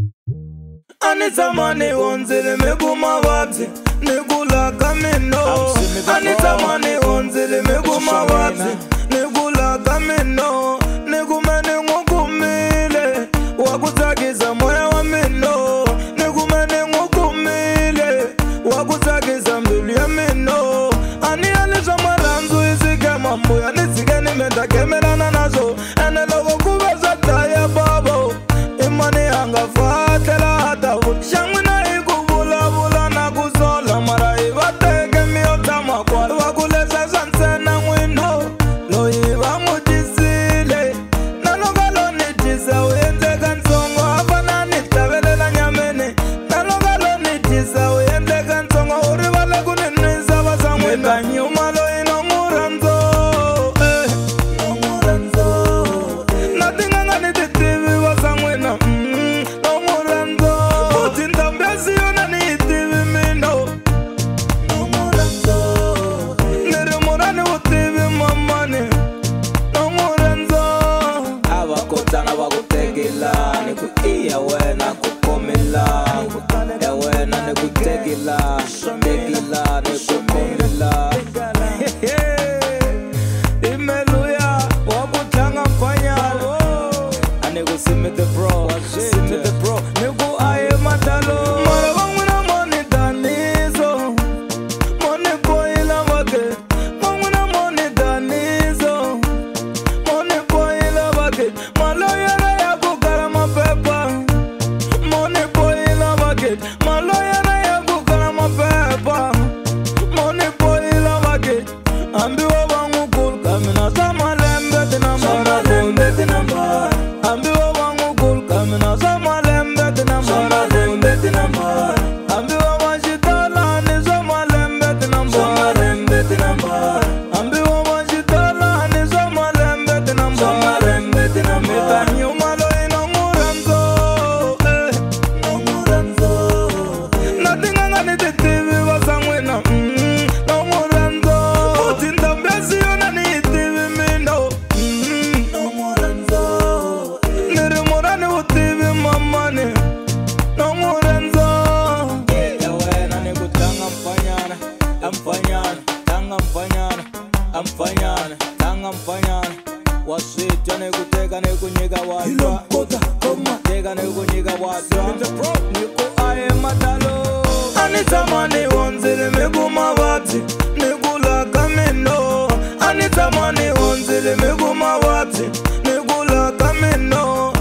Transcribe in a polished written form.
Anitamani onzile meguma wabzi Negula kamino Anitamani onzile meguma wabzi Negula kamino Negumene ngukumile Wakutagiza moya wa mino Negumene ngukumile Wakutagiza mbili ya mino Ani alisha maranzu isike mambu ya nisike nimenda kemelana nazo Ene logo kubeza taya babo Imani hanga fatela Shangwina ikubula bula na kuzola mara ibateke miota makwala wakuleza sansena mwino lo iba mujisile na logalo nitisa uyenze kansongo afana nitabelela nyamene na logalo nitisa uyenze kansongo uribale kuninisa basamwina nyuma lo ino muranzo no muranzo natinga nititivi basamwina Yawena kukomela Yawena nekutegila Tegila nekukomela Imeluya Wakutanga mpanya Anego simite bro Simite bro Nego aye matalo Marawanguna moni danizo Moni boila wake Manguna moni danizo Moni boila wake Maloya Maloya na ya kukana mapepa Money boy la wake Ambiwa wangu kul kamina sama lembe tinambara lembe tinambara Ambiwa wangu kul kamina sama lembe tinambara lembe tinambara Ambiwa wajitala ni sama lembe tinambara lembe tinambara Ambiwa wajitala ni sama lembe tinambara lembe tinambara Nyuma lo ino muranzo no muranzo Utinda mbezi yona ni TV mindo no muranzo Nere murani utivi mamani no muranzo Yawena ni kutanga mpanyana Ampanyana, tanga mpanyana Ampanyana, tanga mpanyana Wasita ni kutega ni kunyiga wadwa Tega ni kunyiga wadwa Niku aye matalo Anitamani onzile meguma wabzi Negula kamino Anitamani onzile meguma wabzi Negula kamino